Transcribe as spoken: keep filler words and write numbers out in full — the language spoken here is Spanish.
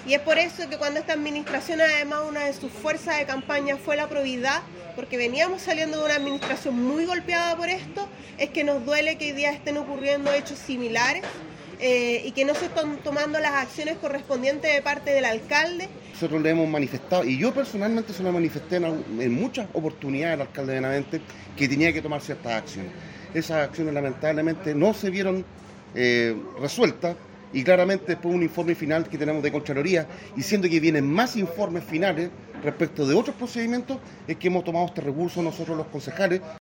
Y es por eso que cuando esta administración, además, una de sus fuerzas de campaña fue la probidad, porque veníamos saliendo de una administración muy golpeada por esto, es que nos duele que hoy día estén ocurriendo hechos similares eh, y que no se están tomando las acciones correspondientes de parte del alcalde. Nosotros le hemos manifestado, y yo personalmente se lo manifesté en, en muchas oportunidades al alcalde de Benavente, que tenía que tomar ciertas acciones. Esas acciones lamentablemente no se vieron eh, resueltas, y claramente después un informe final que tenemos de Contraloría, y siendo que vienen más informes finales respecto de otros procedimientos, es que hemos tomado este recurso nosotros los concejales.